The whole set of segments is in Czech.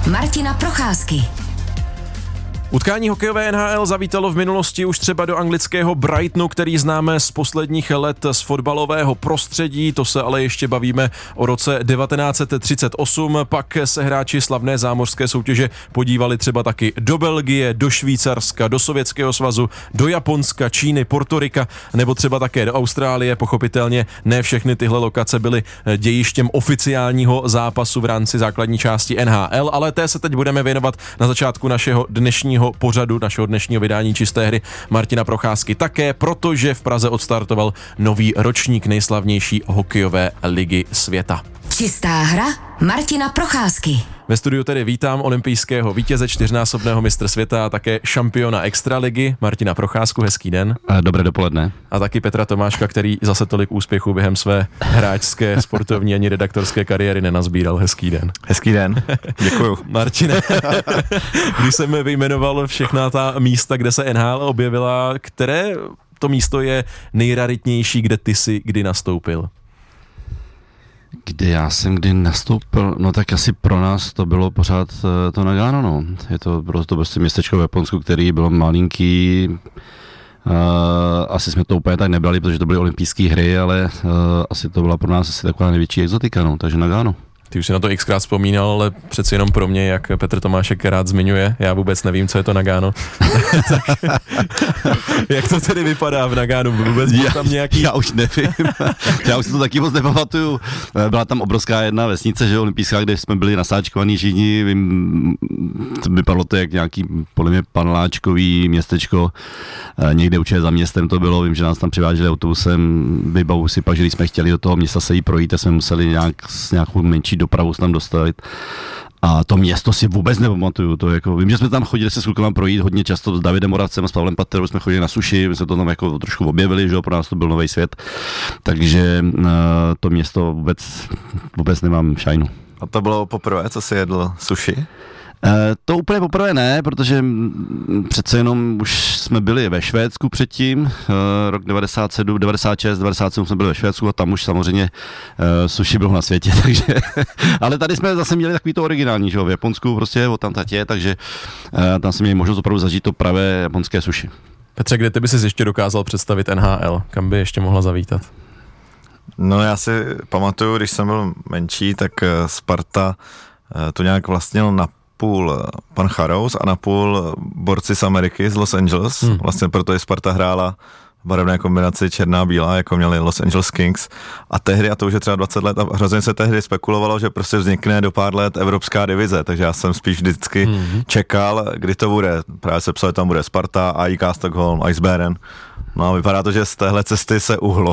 Martina Procházky. Utkání hokejové NHL zavítalo v minulosti už třeba do anglického Brightonu, který známe z posledních let z fotbalového prostředí, to se ale ještě bavíme o roce 1938, pak se hráči slavné zámořské soutěže podívali třeba taky do Belgie, do Švýcarska, do Sovětského svazu, do Japonska, Číny, Portorika nebo třeba také do Austrálie. Pochopitelně ne všechny tyhle lokace byly dějištěm oficiálního zápasu v rámci základní části NHL, ale té se teď budeme věnovat na začátku našeho dnešního vydání Čisté hry Martina Procházky také, protože v Praze odstartoval nový ročník nejslavnější hokejové ligy světa. Čistá hra Martina Procházky. Ve studiu tedy vítám olympijského vítěze, čtyřnásobného mistra světa a také šampiona extraligy Martina Procházku. Hezký den. Dobré dopoledne. A taky Petra Tomáška, který zase tolik úspěchů během své hráčské, sportovní ani redaktorské kariéry nenazbíral. Hezký den. Hezký den. Děkuju. Martine, když jsem vyjmenoval všechna ta místa, kde se NHL objevila, které to místo je nejraritnější, kde ty jsi kdy nastoupil? Kde já jsem kdy nastoupil, no tak asi pro nás to bylo pořád to Nagano, no. Je to prostě městečko v Japonsku, který bylo malinký, asi jsme to úplně tak nebrali, protože to byly olympijské hry, ale asi to byla pro nás asi taková největší exotika, no, takže Nagano. Ty už si na to xkrát vzpomínal, ale přeci jenom pro mě, jak Petr Tomášek rád zmiňuje, já vůbec nevím, co je to Nagano. Jak to tedy vypadá v Naganu? Vůbec byl tam nějaký... Já už nevím, já už si to taky moc nepamatuju. Byla tam obrovská jedna vesnice, že olympijská, kde jsme byli nasáčkovaní všichni, vypadalo to jak nějaký podle mě paneláčkový městečko, někde určitě za městem to bylo, vím, že nás tam přiváželi autobusem, vybavu si pak, že když jsme chtěli do toho města se jí projít, jsme museli s nějakou menší dopravu se tam dostavit. A to město si vůbec nepamatuju. To jako, vím, že jsme tam chodili se s klukama projít hodně často s Davidem Moravcem a s Pavlem Paterou, jsme chodili na suši, my jsme to tam jako trošku objevili, že jo, pro nás to byl nový svět. Takže to město vůbec nemám šajnu. A to bylo poprvé, co jsi jedl sushi? To úplně poprvé ne, protože přece jenom už jsme byli ve Švédsku předtím, rok 97, 96, 97 jsme byli ve Švédsku a tam už samozřejmě sushi bylo na světě, takže, ale tady jsme zase měli takový to originální, že jo, v Japonsku prostě od tam tatě, takže tam jsme měli možnost opravdu zažít to pravé japonské sushi. Petře, kde ty by si ještě dokázal představit NHL? Kam by ještě mohla zavítat? No já si pamatuju, když jsem byl menší, tak Sparta to nějak vlastnil na půl pan Charous a na půl borci z Ameriky z Los Angeles. Vlastně proto i Sparta hrála v barevné kombinaci černá a bílá, jako měli Los Angeles Kings. A tehdy, a to už je třeba 20 let, a hrozně se tehdy spekulovalo, že prostě vznikne do pár let evropská divize, takže já jsem spíš vždycky čekal, kdy to bude. Právě se psalo, tam bude Sparta, AIK Stockholm, Ice Bären. No a vypadá to, že z téhle cesty se uhlo.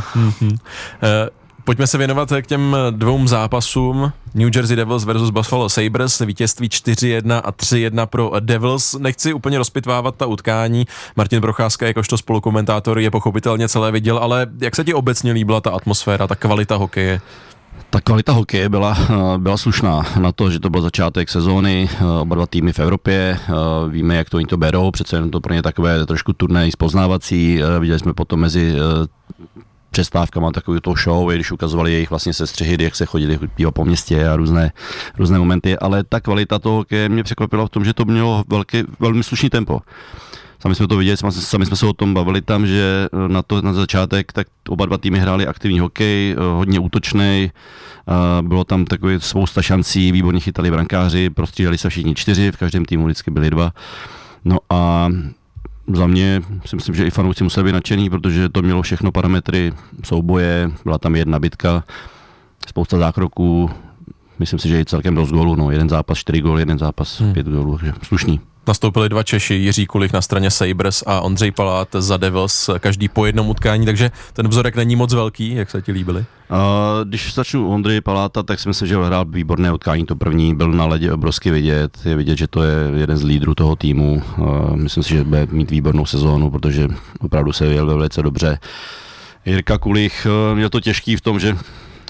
Pojďme se věnovat k těm dvou zápasům. New Jersey Devils versus Buffalo Sabres, vítězství 4-1 a 3-1 pro Devils. Nechci úplně rozpitvávat ta utkání. Martin Procházka jakožto spolukomentátor je pochopitelně celé viděl, ale jak se ti obecně líbila ta atmosféra, ta kvalita hokeje? Ta kvalita hokeje byla slušná na to, že to byl začátek sezóny, oba dva týmy v Evropě, víme, jak to oni to berou, přece jen to pro ně takové trošku turné spoznávací, viděli jsme potom mezi přestávkama takový to show, když ukazovali jejich vlastně sestřihy, jak se chodili dívat po městě a různé momenty, ale ta kvalita toho hokeje mě překvapila v tom, že to mělo velmi slušný tempo. Sami jsme to viděli, sami jsme se o tom bavili tam, že na začátek tak oba dva týmy hráli aktivní hokej, hodně útočný, bylo tam takový spousta šancí, výborně chytali brankáři, prostřídali se všichni 4, v každém týmu vždycky byli 2. No a za mě si myslím, že i fanoušci museli být nadšení, protože to mělo všechno parametry souboje, byla tam jedna bitka, spousta zákroků, myslím si, že i celkem dost gólů, no, jeden zápas 4 góly, jeden zápas 5 gólů, takže slušný. Nastoupili dva Češi, Jiří Kulich na straně Sabres a Ondřej Palát za Devils, každý po jednom utkání, takže ten vzorek není moc velký, jak se ti líbili? Když začnu Ondřej Paláta, tak si myslím, že hrál výborné utkání, to první, byl na ledě obrovsky vidět, je vidět, že to je jeden z lídrů toho týmu, myslím si, že bude mít výbornou sezónu, protože opravdu se vyjel velice dobře. Jirka Kulich měl to těžký v tom, že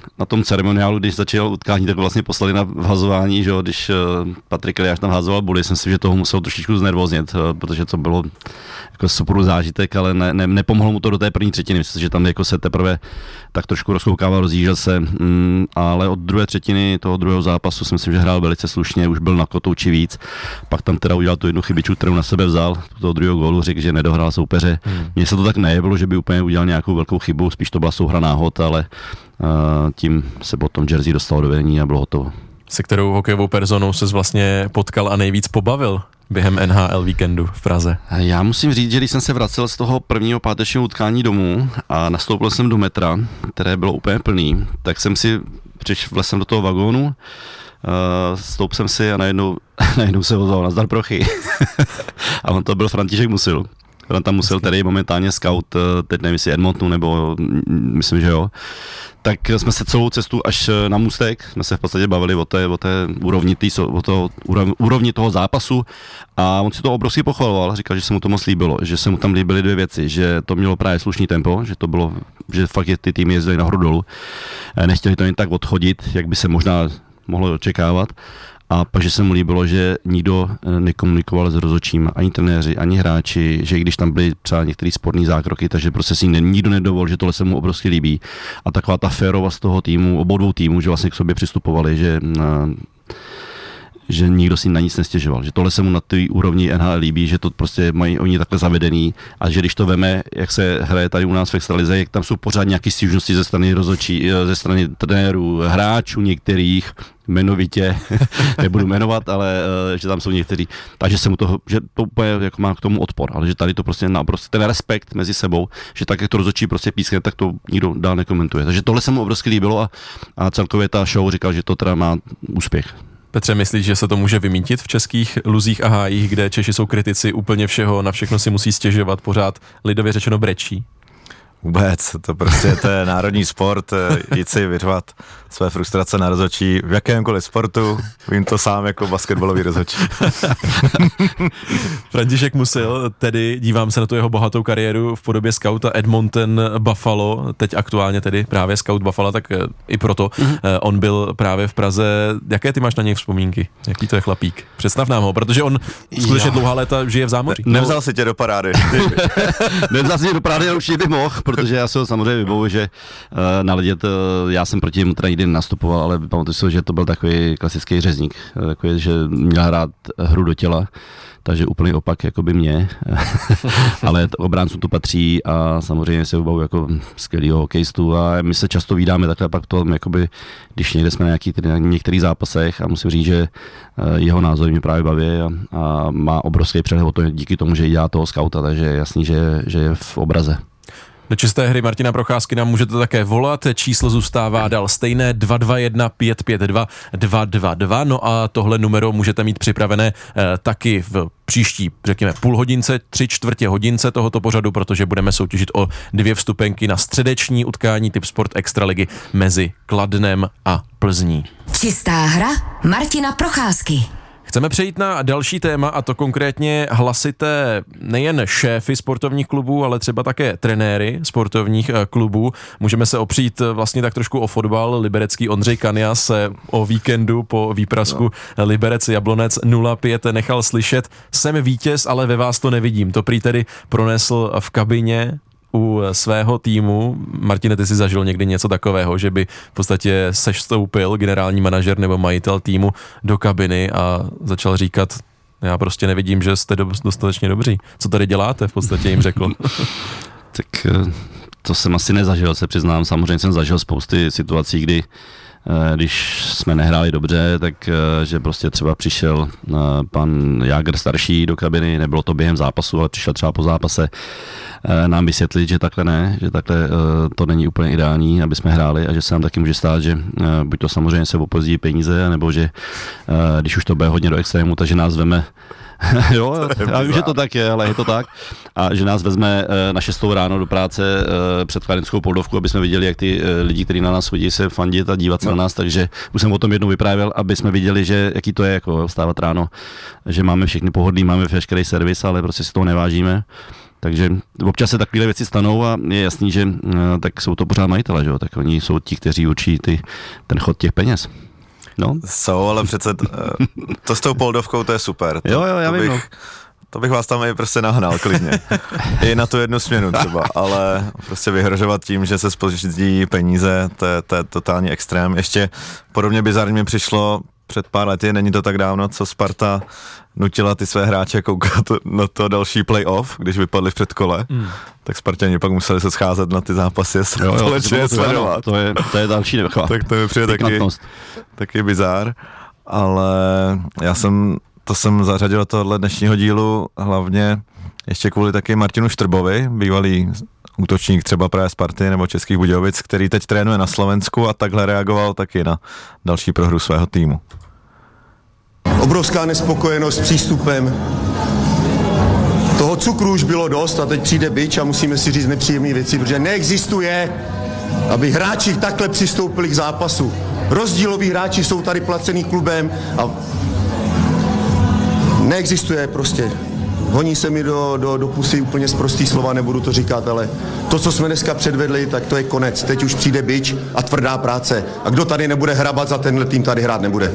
na tom ceremoniálu, když začal utkání, tak vlastně poslali na vhazování, že jo, když Patrik Eliáš tam hazoval buly, jsem si, že toho musel trošičku znervoznit, protože to bylo jako super zážitek, ale nepomohlo mu to do té první třetiny. Myslím, že tam jako se teprve tak trošku rozkoukával, rozjížděl se, ale od druhé třetiny toho druhého zápasu si myslím, že hrál velice slušně, už byl na kotouči víc. Pak tam teda udělal tu jednu chybičku, kterou na sebe vzal, toho druhého gólu, řekl, že nedohrál soupeře. Mně se to tak nejevilo, že by úplně udělal nějakou velkou chybu, spíš to byla souhra náhod, ale tím se potom Jersey dostal do vedení a bylo hotovo. Se kterou hokejovou personou ses vlastně potkal a nejvíc pobavil během NHL víkendu v Praze? Já musím říct, že když jsem se vracel z toho prvního pátečního utkání domů a nastoupil jsem do metra, které bylo úplně plný, tak jsem si vlezl do toho vagónu, stoup jsem si a najednou se ozval nazdar Prochy. A on to byl František Musil. Franta Musil, který je momentálně scout, teď nevím, jestli Edmontonu, nebo myslím, že jo. Tak jsme se celou cestu až na můstek, jsme se v podstatě bavili o té úrovni toho zápasu a on si to obrovsky pochvaloval, říkal, že se mu to moc líbilo, že se mu tam líbily dvě věci, že to mělo právě slušný tempo, že to bylo, že fakt ty týmy jezdili nahoru dolů, nechtěli to jen tak odchodit, jak by se možná mohlo očekávat. A pak, že se mu líbilo, že nikdo nekomunikoval s rozhodčím, ani trenéři, ani hráči, že i když tam byly třeba některé sporné zákroky, takže prostě si nikdo nedovolil, že tohle se mu obrovsky líbí. A taková ta férovost toho týmu, obou dvou týmů, že vlastně k sobě přistupovali, že nikdo si na nic nestěžoval, že tohle se mu na té úrovni NHL líbí, že to prostě mají oni takhle zavedený a že když to veme, jak se hraje tady u nás v extralize, jak tam jsou pořád nějaké stížnosti ze strany rozhodčí, ze strany trenérů, hráčů některých, jmenovitě, nebudu jmenovat, ale že tam jsou někteří, takže se mu to, že to úplně jako má k tomu odpor, ale že tady to prostě ten respekt mezi sebou, že tak, jak to rozhodčí prostě pískne, tak to nikdo dál nekomentuje. Takže tohle se mu obrovsky líbilo a celkově ta show říkal, že to teda má úspěch. Petře, myslíš, že se to může vymítit v českých luzích a hájích, kde Češi jsou kritici úplně všeho, na všechno si musí stěžovat, pořád lidově řečeno brečí? Vůbec, to prostě to je národní sport, jít si vyřvat své frustrace na rozhodčí v jakémkoliv sportu, vím to sám jako basketbalový rozhodčí. František Musil, tedy dívám se na tu jeho bohatou kariéru v podobě skauta Edmonton Buffalo, teď aktuálně tedy právě scout Buffalo, tak i proto on byl právě v Praze. Jaké ty máš na něj vzpomínky? Jaký to je chlapík? Představ nám ho, protože on skutečně dlouhá léta žije v zámoří. Nevzal si tě do parády. Nevzal si tě do parády, ale určitě bych mohl, protože já se ho samozřejmě vybavuji, že na ledě já jsem proti němu teda nikdy nenastupoval, ale pamatuju si, že to byl takový klasický řezník, takový, že měl hrát hru do těla, takže úplný opak jako by mě, ale obráncům to patří a samozřejmě se vybavuji jako skvělýho hokejistu a my se často vídáme takhle pak to, jakoby, když někde jsme na některých zápasech a musím říct, že jeho názory mě právě baví a má obrovský přehled o to díky tomu, že dělá toho skauta, takže je jasný, že je v obraze. Do čisté hry Martina Procházky nám můžete také volat, číslo zůstává dál stejné 221 552 222, no a tohle numero můžete mít připravené taky v příští, řekněme, půl hodince, 3/4 hodince tohoto pořadu, protože budeme soutěžit o 2 vstupenky na středeční utkání Typ Sport Extraligy mezi Kladnem a Plzní. Čistá hra Martina Procházky. Chceme přejít na další téma a to konkrétně hlasité nejen šéfy sportovních klubů, ale třeba také trenéry sportovních klubů. Můžeme se opřít vlastně tak trošku o fotbal. Liberecký Ondřej Kania se o víkendu po výprasku Liberec Jablonec 0-5 nechal slyšet: jsem vítěz, ale ve vás to nevidím. To prý tedy pronesl v kabině u svého týmu. Martine, ty jsi zažil někdy něco takového, že by v podstatě sestoupil generální manažer nebo majitel týmu do kabiny a začal říkat: já prostě nevidím, že jste dostatečně dobří. Co tady děláte, v podstatě jim řekl. Tak to jsem asi nezažil, se přiznám. Samozřejmě jsem zažil spousty situací, kdy když jsme nehráli dobře, tak že prostě třeba přišel pan Jágr starší do kabiny, nebylo to během zápasu, ale přišel třeba po zápase nám vysvětlit, že takhle ne, že takhle to není úplně ideální, aby jsme hráli a že se nám taky může stát, že buď to samozřejmě se opozdí peníze, nebo že když už to bude hodně do extrému, takže nás veme jo, já vím, že to tak je, ale je to tak. A že nás vezme na 6 ráno do práce před Kladenskou Poldovku, aby jsme viděli, jak ty lidi, kteří na nás chodí, se fandit a dívat se na nás, takže už jsem o tom jednou vyprávěl, aby jsme viděli, že jaký to je jako vstávat ráno, že máme všechny pohodlí, máme veškerý servis, ale prostě si toho nevážíme. Takže občas se takovéhle věci stanou a je jasný, že tak jsou to pořád majitele, že jo? Tak oni jsou ti, kteří určí ten chod těch peněz. No. Jsou, ale přece to s tou poldovkou, to je super. Jo, já vím. To bych vás tam i prostě nahnal klidně. I na tu jednu směnu třeba, ale prostě vyhrožovat tím, že se spoždí peníze, to je totální extrém. Ještě podobně bizarně mi přišlo před pár lety, není to tak dávno, co Sparta nutila ty své hráče koukat na to další playoff, když vypadli v předkole, tak Sparťani pak museli se scházet na ty zápasy a společně sledovat. To je další nechvát. Tak to mi přijde taky bizár, ale to jsem zařadil do tohohle dnešního dílu hlavně ještě kvůli taky Martinu Štrbovi, bývalý útočník třeba právě Sparty nebo Českých Budějovic, který teď trénuje na Slovensku a takhle reagoval taky na další prohru svého týmu. Obrovská nespokojenost s přístupem. Toho cukru už bylo dost a teď přijde bič a musíme si říct nepříjemné věci, protože neexistuje, aby hráči takhle přistoupili k zápasu. Rozdíloví hráči jsou tady placený klubem a neexistuje prostě. Honí se mi do pusy úplně sprostý slova, nebudu to říkat, ale to, co jsme dneska předvedli, tak to je konec. Teď už přijde bič a tvrdá práce. A kdo tady nebude hrabat za tenhle tým, tady hrát nebude.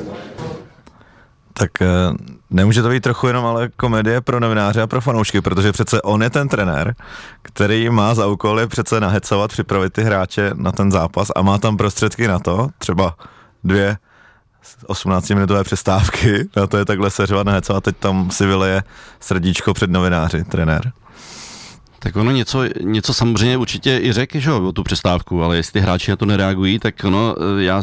Tak nemůže to být trochu jenom ale komedie pro novináře a pro fanoušky, protože přece on je ten trenér, který má za úkol je přece nahecovat, připravit ty hráče na ten zápas a má tam prostředky na to, třeba 2 18-minutové přestávky, na to je takhle seřovat, nahecovat, teď tam si vyleje srdíčko před novináři, trenér. Tak ono něco samozřejmě určitě i řekl, že jo, o tu přestávku, ale jestli hráči na to nereagují, tak ono,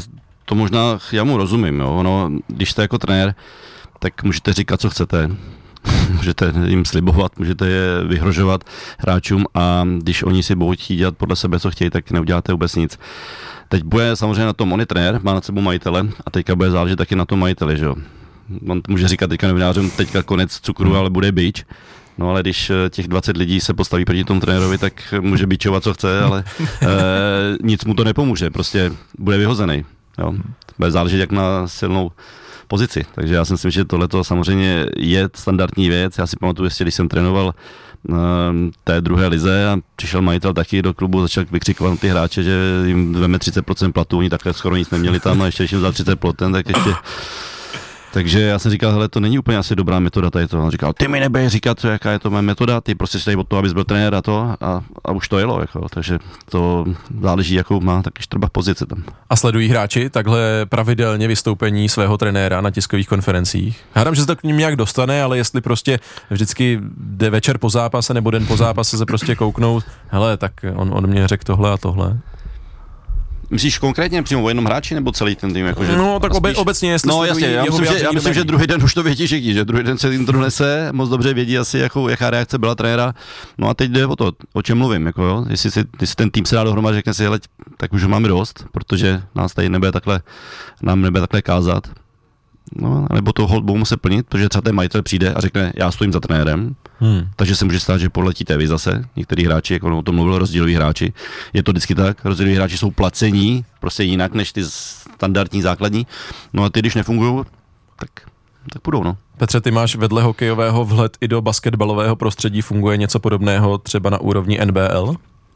já mu rozumím, jo, ono, když jste jako trenér, tak můžete říkat, co chcete, můžete jim slibovat, můžete je vyhrožovat hráčům a když oni si budou chtít dělat podle sebe, co chtějí, tak neuděláte vůbec nic. Teď bude samozřejmě na tom, on je trenér, má nad sebou majitele a teďka bude záležet taky na tom majiteli, že jo. On může říkat teďka novinářům, teďka konec cukru, ale bude bič. No ale když těch 20 lidí se postaví proti tomu trenérovi, tak může bičovat, co chce, ale nic mu to nepomůže, prostě bude vyhozený. Jo. Bude záležet jak na silnou pozici. Takže já si myslím, že tohleto samozřejmě je standardní věc. Já si pamatuju, když jsem trénoval té druhé lize a přišel majitel taky do klubu, začal vykřikovat na ty hráče, že jim veme 30% platu, oni takhle skoro nic neměli tam a ještě když jim vzal 30%, tak ještě... Takže já jsem říkal, hele, to není úplně asi dobrá metoda tady to. On říkal, ty mi nebej říkat, jaká je to moje metoda, ty prostě jsi tady od toho, abys byl trenér a už to jelo, jako, takže to záleží, jakou má taky Štrba pozici tam. A sledují hráči takhle pravidelně vystoupení svého trenéra na tiskových konferencích? Hádám, že se to k ním nějak dostane, ale jestli prostě vždycky jde večer po zápase nebo den po zápase se prostě kouknout, hele, tak on mě řekl tohle a tohle. Myslíš konkrétně přímo o jednom hráči nebo celý ten tým? Jakože no, tak obecně, jestli no, jasně, já myslím, že druhý den už to vědí všichni, že druhý den se jim to donese, moc dobře vědí asi, jaká reakce byla trenéra. No a teď jde o to, o čem mluvím, jako jo, jestli ten tým se dá dohromady, řekne si, hele, tak už máme dost, protože nás tady nebude takhle kázat. No, nebo to hold budou muset plnit, protože třeba ten majitel přijde a řekne, já stojím za trenérem, takže se může stát, že poletíte vy zase, některý hráči, jako o tom mluvil, rozdíloví hráči, je to vždycky tak, rozdíloví hráči jsou placení, prostě jinak než ty standardní základní, no a ty, když nefungují, tak půjdou, no. Petře, ty máš vedle hokejového vhled i do basketbalového prostředí, funguje něco podobného třeba na úrovni NBL?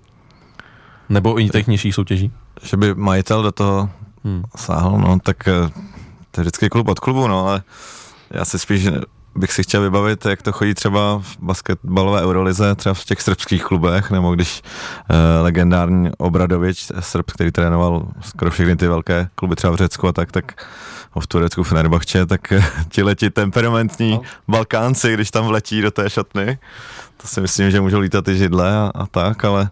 Nebo i těch nižších soutěží? Že by majitel do toho sáhl, no, tak to je vždycky klub od klubu, no, ale já si spíš bych si chtěl vybavit, jak to chodí třeba v basketbalové Eurolize, třeba v těch srbských klubech, nebo když legendární Obradovič, Srb, který trénoval skoro všechny ty velké kluby třeba v Řecku a tak v Turecku, v Fenerbahče, tak ti temperamentní Balkánci, když tam vletí do té šatny, to si myslím, že můžou lítat ty židle a tak, ale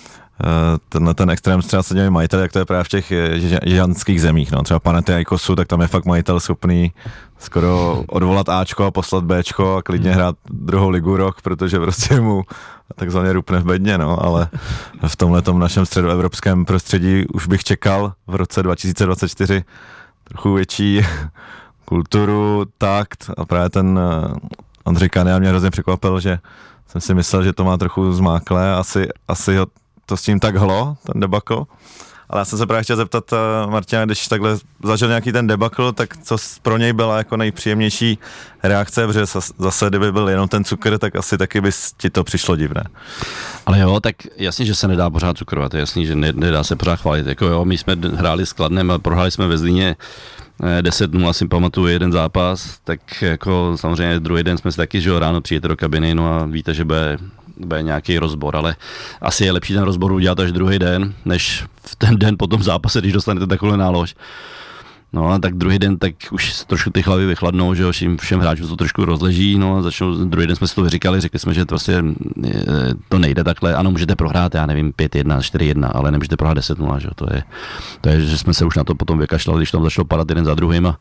ten extrém třeba se dělají majitel, jak to je právě v těch jižanských zemích, no, třeba Panathinaikosu, tak tam je fakt majitel schopný skoro odvolat Ačko a poslat Bčko a klidně hrát druhou ligu rok, protože prostě mu takzvaně rupne v bedně, no, ale v tomhletom našem středoevropském prostředí už bych čekal v roce 2024 trochu větší kulturu, takt a právě ten Ondřej Kania mě hrozně překvapil, že jsem si myslel, že to má trochu zmáklé, asi ho to s tím tak hlo, ten debakl, Ale já jsem se právě chtěl zeptat Martina, když takhle zažil nějaký ten debakl, tak co pro něj byla jako nejpříjemnější reakce, protože zase kdyby byl jenom ten cukr, tak asi taky by ti to přišlo divné. Ale jo, tak jasně, že se nedá pořád cukrovat, je jasný, že nedá se pořád chválit. Jako jo, my jsme hráli s Kladnem a prohráli jsme ve Zlíně 10-0, asi pamatuju jeden zápas, tak jako samozřejmě druhý den jsme si taky, že jo, ráno přijete do kabiny, no a víte, že bude nějaký rozbor, ale asi je lepší ten rozbor udělat až druhý den, než v ten den po tom zápase, když dostanete takovou nálož. No a tak druhý den, tak už trošku ty hlavy vychladnou, že jo, všem hráčům to trošku rozleží, no a druhý den jsme si to vyříkali, řekli jsme, že to vlastně to nejde takhle, ano, můžete prohrát, já nevím, 5-1, 4-1, ale nemůžete prohrát 10-0, že jo, to je, že jsme se už na to potom vykašlali, když tam začalo padat jeden za druhým,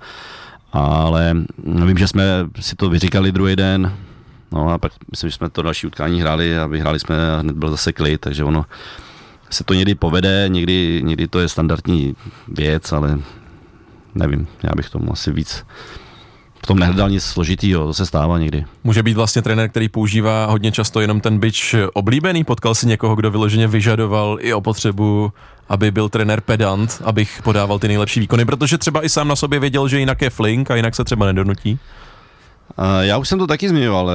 ale vím, že jsme si to vyříkali druhý den, no a pak myslím, že jsme to další utkání hráli a vyhráli jsme a hned byl zase klid, takže ono se to někdy povede, někdy to je standardní věc, ale nevím, já bych tomu asi víc v tom nehledal nic složitýho, to se stává někdy. Může být vlastně trenér, který používá hodně často jenom ten bič oblíbený? Potkal si někoho, kdo vyloženě vyžadoval i o potřebu, aby byl trenér pedant, abych podával ty nejlepší výkony, protože třeba i sám na sobě věděl, že jinak je flink a jinak se třeba nedonutí? Já už jsem to taky zmiňoval.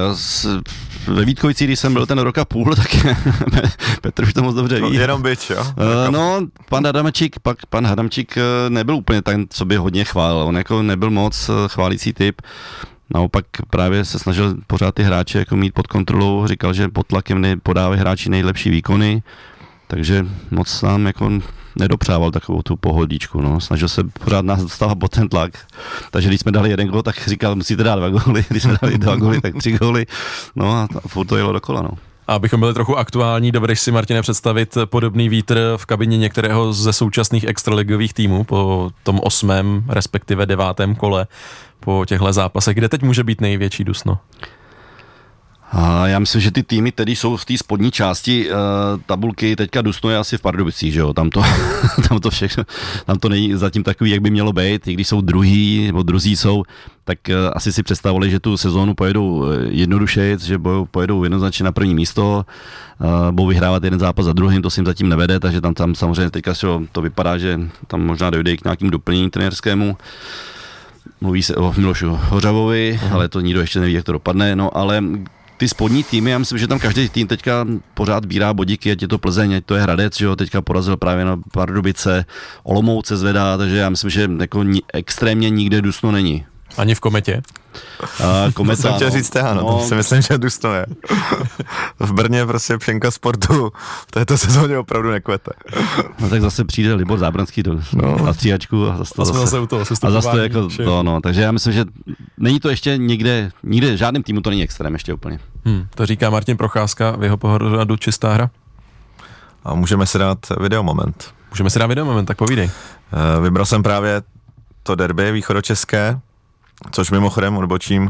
Ve Vítkovicích, když jsem byl ten rok a půl, tak Petr už to moc dobře ví. Jenom bič, jo? No, pan Hadamčík nebyl úplně tak, co by hodně chválil. On jako nebyl moc chválící typ. Naopak právě se snažil pořád ty hráče jako mít pod kontrolou. Říkal, že pod tlakem podávají hráči nejlepší výkony. Takže moc nám jako nedopřával takovou tu pohodičku, no. Snažil se pořád nás dostávat pod ten tlak. Takže když jsme dali jeden gól, tak říkal, musíte dát 2 góly. Když jsme dali 2 góly, tak 3 góly. No a furt to jelo dokola, no. A abychom byli trochu aktuální, dovedeš si, Martine, představit podobný vítr v kabině některého ze současných extraligových týmů po tom 8., respektive 9. kole, po těchto zápasech, kde teď může být největší dusno? A já myslím, že ty týmy, které jsou v té spodní části tabulky, teďka dusnuje asi v Pardubicích, že jo, tam to všechno, tam to není zatím takový, jak by mělo být, i když jsou druhý, nebo druzí jsou, tak asi si představovali, že tu sezónu pojedou jednodušeji, že pojedou jednoznačně na první místo, budou vyhrávat jeden zápas za druhým, to si jim zatím nevede, takže tam samozřejmě teďka to vypadá, že tam možná dojde k nějakým doplnění trenérskému. Mluví se o Milošu Hořavovi, ale to nikdo ještě neví, jak to dopadne, no ale ty spodní týmy, já myslím, že tam každý tým teďka pořád bírá bodíky, ať je to Plzeň, ať to je Hradec, že jo, teďka porazil právě na Pardubice, Olomouc se zvedá, takže já myslím, že jako extrémně nikde dusno není. Ani v Kometě? Kometa, jsem chtěl říct, to si myslím, že dusno je. V Brně prostě pšenka sportu v této sezóně opravdu nekvete. No tak zase přijde Libor Zábranský na stříhačku a zase u toho a zase to jako to, no, takže já myslím, že není to ještě nikde žádným týmu to není extrém ještě úplně. To říká Martin Procházka, v jeho pohledu čistá hra. A můžeme si dát videomoment. Tak povídej. Vybral jsem právě to derby východočeské, což mimochodem odbočím,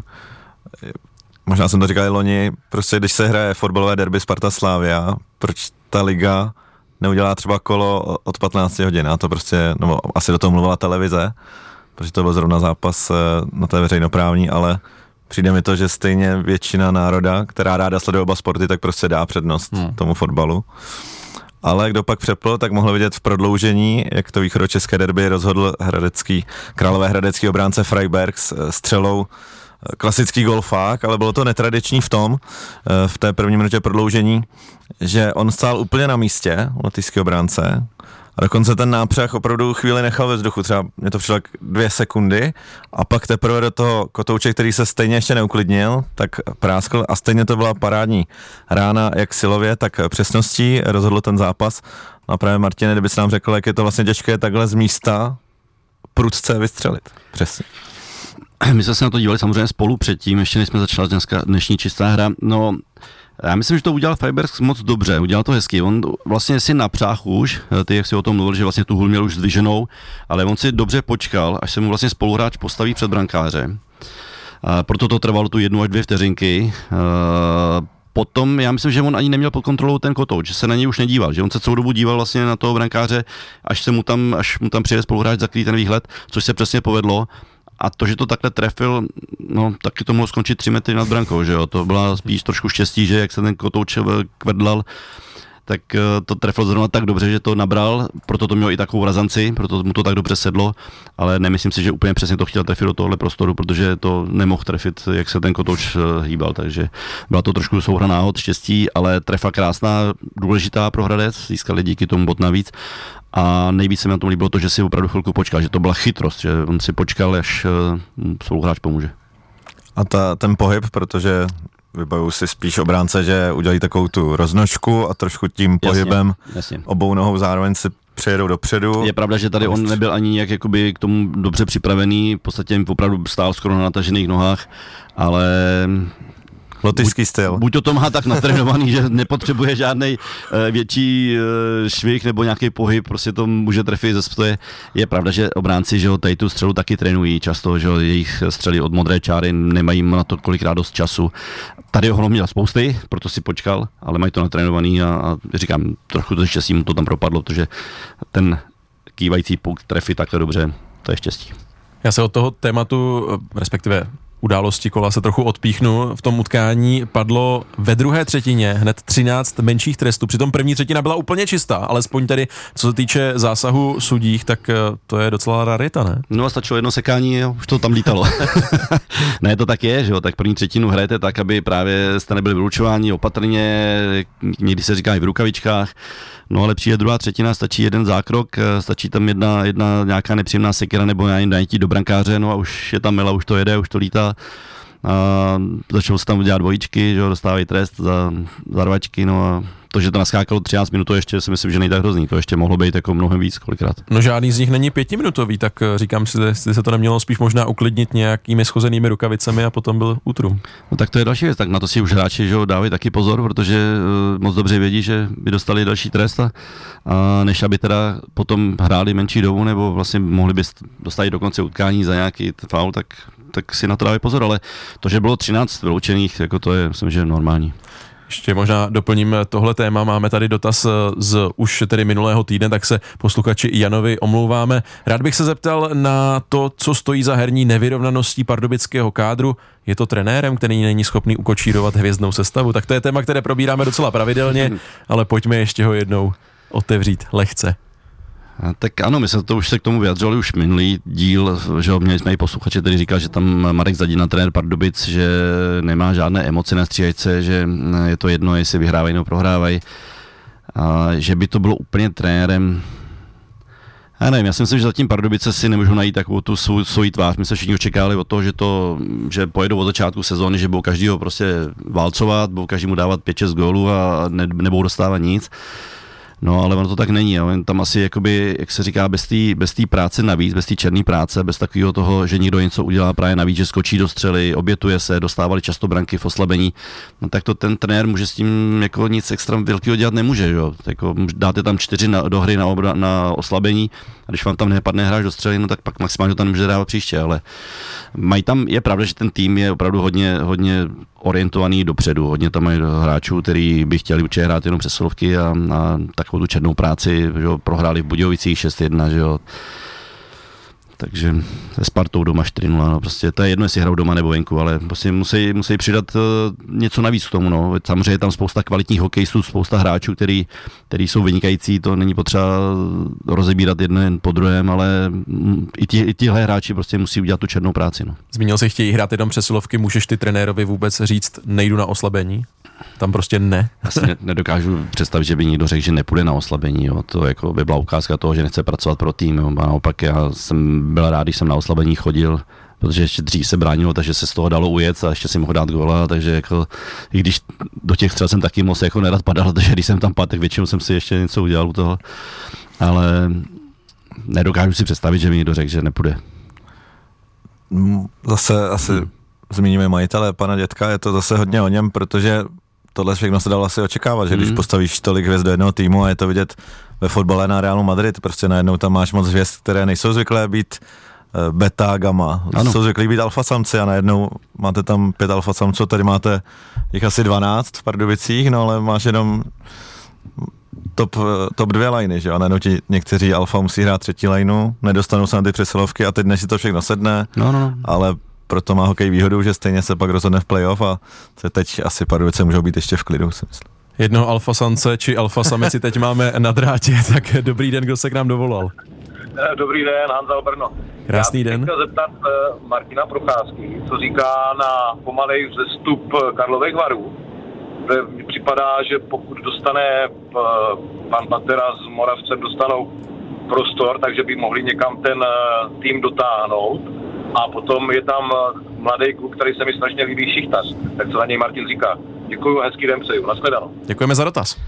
možná jsem to říkal i loni, prostě když se hraje fotbalové derby Sparta Slavia, proč ta liga neudělá třeba kolo od 15 hodin, a to prostě, no asi do toho mluvila televize, protože to byl zrovna zápas na té veřejnoprávní, ale přijde mi to, že stejně většina národa, která ráda sleduje oba sporty, tak prostě dá přednost tomu fotbalu. Ale kdo pak přepl, tak mohl vidět v prodloužení, jak to východočeské derby rozhodl královéhradecký obránce Freiberg s střelou, klasický golfák, ale bylo to netradiční v té první minutě prodloužení, že on stál úplně na místě, lotyšský obránce, a dokonce ten nápřah opravdu chvíli nechal ve vzduchu, třeba mě to přišlo 2 sekundy, a pak teprve do toho kotouče, který se stejně ještě neuklidnil, tak práskl a stejně to byla parádní rána, jak silově, tak přesností rozhodl ten zápas. No a právě Martine, kdyby se nám řekl, jak je to vlastně těžké takhle z místa prudce vystřelit. Přesně. My jsme se na to dívali samozřejmě spolu předtím, ještě než jsme začali dnešní čistá hra. No, já myslím, že to udělal Freiberg moc dobře, udělal to hezky. On vlastně si napřáhl už, ty jak si o tom mluvil, že vlastně tu hůl měl už zdviženou, ale on si dobře počkal, až se mu vlastně spoluhráč postaví před brankáře. Proto to trvalo tu 1 až 2 vteřinky. Potom já myslím, že on ani neměl pod kontrolou ten kotouč, že se na něj už nedíval, že on se celou dobu díval vlastně na toho brankáře, až mu tam přijde spoluhráč zakrýt ten výhled, což se přesně povedlo. A to, že to takhle trefil, no taky to mohlo skončit 3 metry nad brankou, že jo, to byla spíš trošku štěstí, že jak se ten kotouč kvrdlal, tak to trefil zrovna tak dobře, že to nabral, proto to mělo i takovou razanci, proto mu to tak dobře sedlo, ale nemyslím si, že úplně přesně to chtěl trefit do tohohle prostoru, protože to nemohl trefit, jak se ten kotouč hýbal, takže byla to trošku souhra náhod, štěstí, ale trefa krásná, důležitá pro Hradec, získali díky tomu bod navíc. A nejvíc se mi na tom líbilo to, že si opravdu chvilku počkal, že to byla chytrost, že on si počkal, až spoluhráč pomůže. A ten pohyb, protože vybavuju si spíš obránce, že udělají takovou tu roznožku a trošku tím pohybem jasně. Obou nohou zároveň si přijedou dopředu. Je pravda, že tady on nebyl ani nějak jakoby k tomu dobře připravený, v podstatě jim opravdu stál skoro na natažených nohách, ale lotyšský styl. Buď to má tak natrénovaný, že nepotřebuje žádnej větší švih nebo nějaký pohyb, prostě to může trefit ze stoje. Je pravda, že obránci, že tady tu střelu taky trénují často, že jejich střely od modré čáry nemají na to kolikrát dost času. Tady ho měl spousty, proto si počkal, ale mají to natrénovaný a říkám, trochu to štěstí mu to tam propadlo, protože ten kývající puk trefí takhle dobře, to je štěstí. Já se od toho tématu, respektive události kola se trochu odpíchnu. V tom utkání padlo ve druhé třetině hned 13 menších trestů. Přitom první třetina byla úplně čistá, alespoň tedy co se týče zásahu sudích, tak to je docela rarita, ne? No a stačilo jedno sekání a už to tam lítalo. Ne, to tak je, že jo, tak první třetinu hrajete tak, aby právě jste nebyli vylučováni opatrně, někdy se říká i v rukavičkách. No ale přijde druhá třetina, stačí jeden zákrok, stačí tam jedna nějaká nepříjemná sekera nebo najít do brankáře, no a už je tam mila, už to jede, už to lítá. A začalo se tam dělat dvojičky, že jo, dostávají trest za rvačky, no a to, že to naskákalo 13 minut, to ještě si myslím, že nejde tak hrozný, to ještě mohlo být jako mnohem víc kolikrát. No žádný z nich není 5minutový, tak říkám si, že se to nemělo spíš možná uklidnit nějakými schozenými rukavicemi a potom byl útrum. No tak to je další věc, tak na to si už hráči, že jo, dávají taky pozor, protože moc dobře vědí, že by dostali další trest a než aby teda potom hráli menší dobu nebo vlastně mohli by dostat do konce utkání za nějaký faul, tak si na to dávají pozor, ale to, že bylo 13 vyloučených, jako to je, myslím, že normální. Ještě možná doplním tohle téma, máme tady dotaz z už tedy minulého týdne, tak se posluchači Janovi omlouváme. Rád bych se zeptal na to, co stojí za herní nevyrovnaností pardubického kádru. Je to trenérem, který není schopný ukočírovat hvězdnou sestavu? Tak to je téma, které probíráme docela pravidelně, ale pojďme ještě ho jednou otevřít lehce. Tak ano, my jsme to už se k tomu vyjadřovali už minulý díl, že měli jsme i posluchače, který říkal, že tam Marek Zadina, trenér Pardubic, že nemá žádné emoce na stříhačce, že je to jedno, jestli vyhrávají nebo prohrávají. A že by to bylo úplně trenérem. Já nevím, já si myslím, že zatím Pardubice si nemůžou najít takovou tu svoji tvář. My se všichni očekávali od toho, že pojedou od začátku sezóny, že budou každýho prostě válcovat, budou každému dávat 5-6 gólů a nebudou dostávat nic. No, ale ono to tak není. Jo. Tam asi, jakoby, jak se říká, bez té práce navíc, bez té černé práce, bez takového toho, že někdo něco udělá právě navíc, že skočí do střely, obětuje se, dostávali často branky v oslabení, no, tak to ten trenér může s tím jako nic extra velkého dělat nemůže. Jo. Jako, dáte tam 4 do hry na oslabení a když vám tam nepadne hráč do střely, no tak pak maximálně to tam může dávat příště, ale je pravda, že ten tým je opravdu hodně orientovaný dopředu, hodně tam mají hráčů, který by chtěli určitě hrát jenom přesilovky a takovou tu černou práci, že jo, prohráli v Budějovicích 6-1, že jo. Takže se Spartou doma 4-0, no prostě to je jedno, jestli hrajou doma nebo venku, ale prostě musí přidat něco navíc k tomu, no. Samozřejmě je tam spousta kvalitních hokejistů, spousta hráčů, který jsou vynikající, to není potřeba rozebírat jeden po druhém, ale i tihle hráči prostě musí udělat tu černou práci, no. Zmínil jsi, chtějí hrát jenom přesilovky, můžeš ty trenérovi vůbec říct, nejdu na oslabení? Tam prostě ne. Asi nedokážu představit, že by někdo řekl, že nepůjde na oslabení. Jo. To jako by byla ukázka toho, že nechce pracovat pro tým. Jo. A naopak já jsem byl rád, když jsem na oslabení chodil, protože ještě dřív se bránilo, takže se z toho dalo ujet a ještě si mohl dát góla, takže jako, i když do těch střel jsem taky moc jako nerad padal, takže když jsem tam padl, tak většinou jsem si ještě něco udělal u toho. Ale nedokážu si představit, že mi někdo řekl, že nepůjde. Zase asi zmíníme majitele pana Dětka, je to zase hodně o něm, protože tohle všechno se dalo asi očekávat, že když postavíš tolik hvězd do jednoho týmu a je to vidět ve fotbale na Realu Madrid, prostě najednou tam máš moc hvězd, které nejsou zvyklé být beta, gamma, jsou zvyklí být alfa samci a najednou máte tam 5 alfa samců, tady máte jich asi 12 v Pardubicích, no ale máš jenom top 2 lajny, že jo, a najednou ti někteří alfa musí hrát 3. lajnu, nedostanou se na ty přesilovky a teď než si to všechno sedne, ale proto má hokej výhodu, že stejně se pak rozhodne v playoff a teď asi Pardubice můžou být ještě v klidu, si myslím. Jednoho alfasance či alfasamici teď máme na drátě, tak dobrý den, kdo se k nám dovolal. Dobrý den, Hanzal Brno. Krásný den. Já bych chtěl zeptat Martina Procházky, co říká na pomalej vzestup Karlových Varů. Mně připadá, že pokud dostane pan Patera s Moravcem dostanou prostor, takže by mohli někam ten tým dotáhnout. A potom je tam mladý kluk, který se mi strašně líbí, Šichtař. Tak co na něj Martin říká? Děkuju, hezký den přeju. Nashledanou. Děkujeme za dotaz.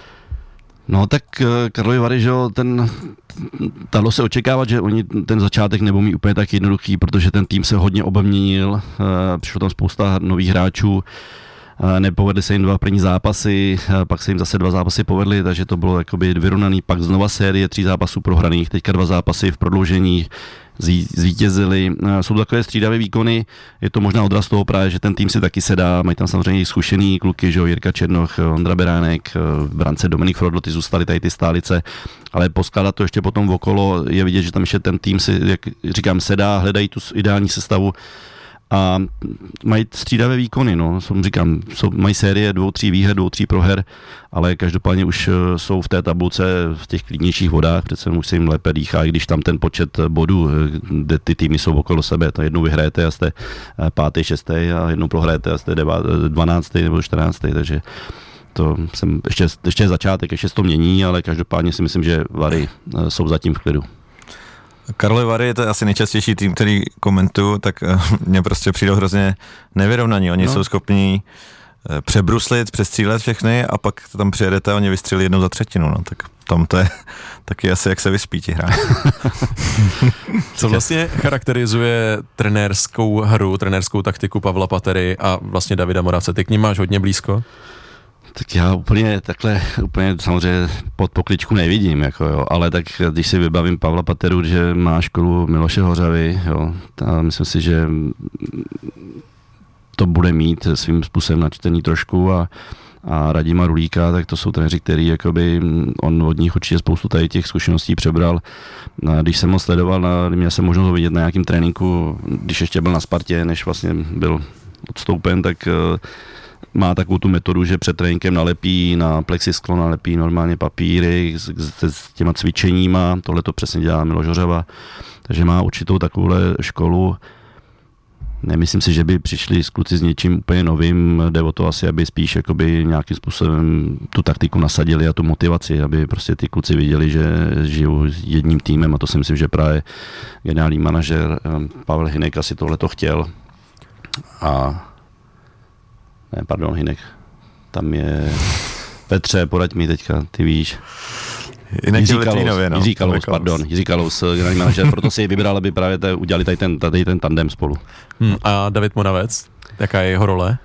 No tak Karlovy Vary, že jo, dalo se očekávat, že oni ten začátek nebudou mít úplně tak jednoduchý, protože ten tým se hodně obměnil, přišlo tam spousta nových hráčů, nepovedly se jim 2 první zápasy, pak se jim zase 2 zápasy povedly, takže to bylo jakoby vyrovnaný, pak znova série 3 zápasů prohraných, teďka 2 zápasy v prodloužení, zvítězili. Jsou to takové střídavé výkony, je to možná odraz toho právě, že ten tým si taky sedá, mají tam samozřejmě zkušený kluky, že jo, Jirka Černoch, Ondra Beránek, v brance Dominik Frodl, ty zůstali tady ty stálice, ale poskládat to ještě potom okolo, je vidět, že tam ještě ten tým si, jak říkám, sedá, hledají tu ideální sestavu a mají střídavé výkony, no, říkám, mají série 2-3 výher, 2-3 proher, ale každopádně už jsou v té tabulce v těch klidnějších vodách, přece už se jim lépe dýchá, i když tam ten počet bodů, kde ty týmy jsou okolo sebe, to jednou vyhrajete a jste 5., 6. a jednou prohrajete a jste 12. nebo 14. takže to jsem, ještě je začátek, ještě se to mění, ale každopádně si myslím, že Vary jsou zatím v klidu. Karlovy Vary je to asi nejčastější tým, který komentuju, tak mně prostě přijde hrozně nevyrovnaní. Oni jsou schopní přebruslit, přestřílet všechny a pak tam přijedete a oni vystřelí 1 za 1/3, no, tak tam to je taky asi, jak se vyspí ti hráči. Co vlastně charakterizuje trenérskou hru, trenérskou taktiku Pavla Patery a vlastně Davida Moravce? Ty k ním máš hodně blízko? Tak já úplně samozřejmě pod pokličku nevidím, jako jo, ale tak když si vybavím Pavla Pateru, že má školu Miloše Hořavy, jo, myslím si, že to bude mít svým způsobem načtený trošku a Radima Rulíka, tak to jsou trenéři, který jakoby on od nich určitě spoustu tady těch zkušeností přebral. Když jsem ho sledoval, měl jsem možnost ho vidět na nějakém tréninku, když ještě byl na Spartě, než vlastně byl odstoupen, tak má takovou tu metodu, že před tréninkem nalepí na plexisklo, nalepí normálně papíry s těma cvičeníma, tohle to přesně dělá Miloš Hořava, takže má určitou takovouhle školu. Nemyslím si, že by přišli s kluci s něčím úplně novým, jde o to asi, aby spíš jakoby nějakým způsobem tu taktiku nasadili a tu motivaci, aby prostě ty kluci viděli, že žijou jedním týmem a to si myslím, že právě generální manažer Pavel Hynek asi tohleto chtěl. Hynek, tam je Petře, poraď mi teďka, ty víš. Jiří Kalous, generální manažer, proto si je vybral, aby právě udělali tady ten tandem spolu. A David Moravec, jaká je jeho role?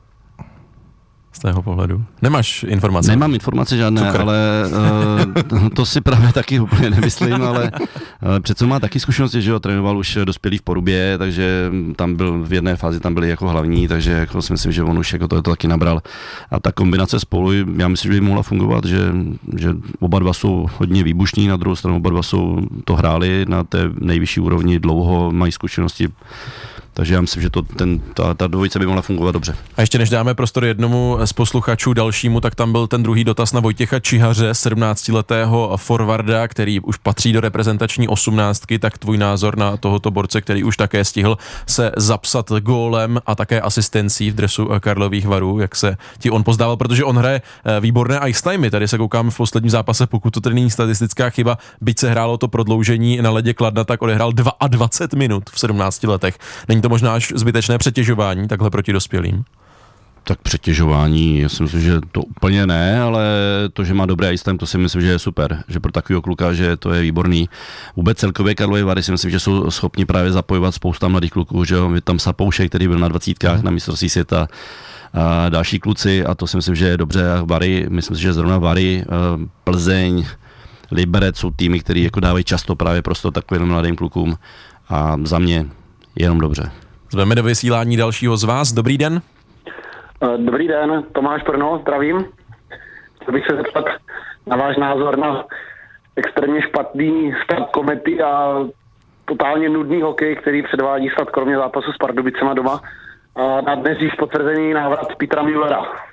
Z tého pohledu. Nemáš informace? Nemám informace žádné, ale to si právě taky úplně nemyslím, ale přece má taky zkušenosti, že ho trénoval už dospělý v Porubě, takže tam byl v jedné fázi, tam byli jako hlavní, takže jako si myslím, že on už jako to taky nabral. A ta kombinace spolu, já myslím, že by mohla fungovat, že oba dva jsou hodně výbušní, na druhou stranu oba dva to hráli na té nejvyšší úrovni, dlouho mají zkušenosti. Takže já myslím, že ta dvojice by mohla fungovat dobře. A ještě než dáme prostor jednomu z posluchačů dalšímu, tak tam byl ten druhý dotaz na Vojtěcha Čihaře, 17letého forwarda, který už patří do reprezentační 18, tak tvůj názor na tohoto borce, který už také stihl se zapsat gólem a také asistencí v dresu Karlových Varů, jak se ti on pozdával, protože on hraje výborné ice timey. Tady se koukám v posledním zápase, pokud to tedy není statistická chyba, byť se hrálo to prodloužení na ledě Kladna, tak odehrál 22 minut v 17 letech. Není to možná až zbytečné přetěžování takhle proti dospělým? Tak přetěžování, já si myslím, že to úplně ne, ale to, že má dobrý ice time, to si myslím, že je super, že pro takového kluka, že to je výborný. Vůbec celkově Karlovy Vary si myslím, že jsou schopni právě zapojovat spousta mladých kluků, že jo, je tam Sapoušek, který byl na 20 na mistrovství světa, a další kluci a to si myslím, že je dobře. A Vary, myslím si, že zrovna Vary, Plzeň, Liberec jsou týmy, který jako dávají často právě prostor takovým mladým klukům a za mě jenom dobře. Zveme do vysílání dalšího z vás. Dobrý den. Dobrý den, Tomáš Prno, zdravím. Chtěl bych se zeptat na váš názor na extrémně špatný start Komety a totálně nudný hokej, který předvádí snad kromě zápasu s Pardubicema doma. A na dnes již potvrzený návrat Petra Müllera.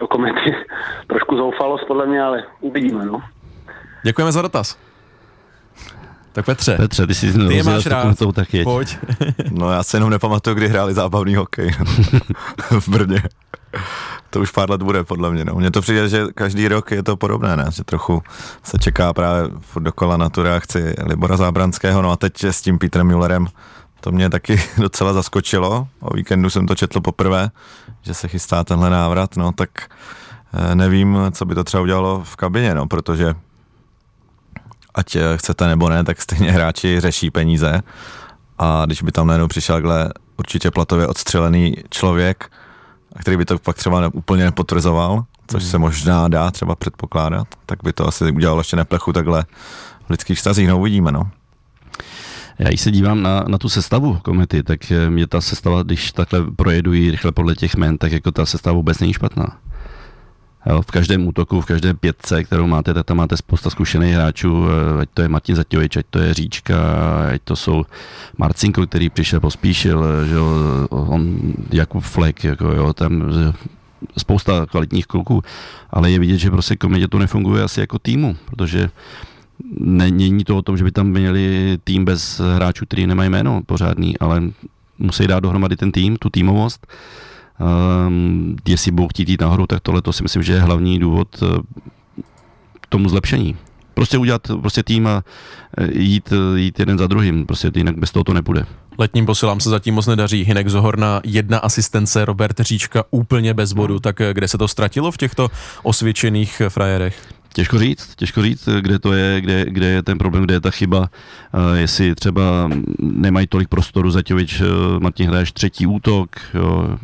do komety. Trošku zoufalost podle mě, ale uvidíme, no. Děkujeme za dotaz. Tak Petře, ty je máš rád, tak jeď. Pojď. No já si jenom nepamatuju, kdy hráli zábavný hokej v Brně. To už pár let bude, podle mě. No. Mně to přijde, že každý rok je to podobné, ne? Že trochu se čeká právě dokola na tu reakci Libora Zábranského, no a teď s tím Petrem Müllerem to mě taky docela zaskočilo. O víkendu jsem to četl poprvé, že se chystá tenhle návrat, no tak nevím, co by to třeba udělalo v kabině, no, protože ať chcete nebo ne, tak stejně hráči řeší peníze a když by tam najednou přišel takhle určitě platově odstřelený člověk, který by to pak třeba úplně nepotvrzoval, což se možná dá třeba předpokládat, tak by to asi udělalo ještě neplechu takhle v lidských vztazích, no uvidíme, no. Já když se dívám na tu sestavu komety, tak mě ta sestava, když takhle projedu ji rychle podle těch jmen, tak jako ta sestava vůbec není špatná. Jo, v každém útoku, v každé pětce, kterou máte, tak tam máte spousta zkušených hráčů, ať to je Martin Zaťovič, ať to je Říčka, ať to jsou Marcinko, který přišel, pospíšil, že jo, on Jakub Flek, jako jo, tam spousta kvalitních kluků, ale je vidět, že prostě Kometě to nefunguje asi jako týmu, protože není to o tom, že by tam měli tým bez hráčů, který nemají jméno pořádný, ale musí dát dohromady ten tým, tu týmovost. Jestli budou chtít jít nahoru, tak tohle to si myslím, že je hlavní důvod k tomu zlepšení. Prostě udělat tým a jít jeden za druhým, prostě jinak bez toho to nepůjde. Letním posilám se zatím moc nedaří. Hynek Zohorna 1 asistence, Robert Říčka úplně bez bodu, tak kde se to ztratilo v těchto osvědčených frajerech? Těžko říct, kde to je, kde je ten problém, kde je ta chyba, jestli třeba nemají tolik prostoru, Zaťovič, Martin hraješ 3. útok, jo.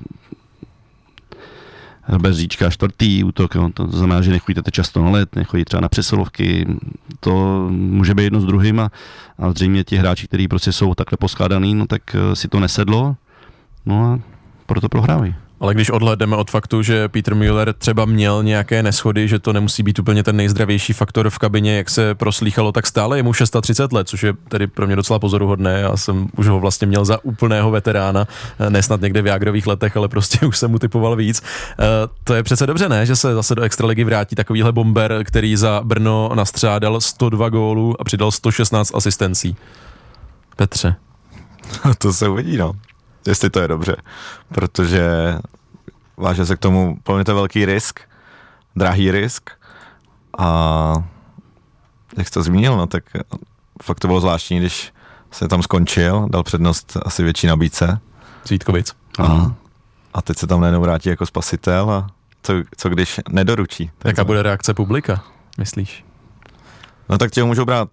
Bez Říčka 4. útok, jo. To znamená, že nechodíte často na led, nechodí třeba na přesilovky, to může být jedno s druhým a zřejmě ti hráči, kteří prostě jsou takhle poskládaný, no tak si to nesedlo, no a proto prohrávají. Ale když odhlédneme od faktu, že Peter Müller třeba měl nějaké neshody, že to nemusí být úplně ten nejzdravější faktor v kabině, jak se proslýchalo, tak stále je mu 630 let, což je tedy pro mě docela pozoruhodné. Já jsem už ho vlastně měl za úplného veterána, ne snad někde v jágrových letech, ale prostě už jsem mu typoval víc. To je přece dobře, ne? Že se zase do extraligy vrátí takovýhle bomber, který za Brno nastřádal 102 gólů a přidal 116 asistencí. Petře. To se uvidí, no. Jestli to je dobře, protože váže se k tomu, pro mě to je velký risk, drahý risk a jak jsi to zmínil, no tak fakt to bylo zvláštní, když se tam skončil, dal přednost asi větší nabídce. Zvítkovic. A teď se tam najednou vrátí jako spasitel a co když nedoručí. Jaká bude reakce publika, myslíš? No tak tě ho můžou brát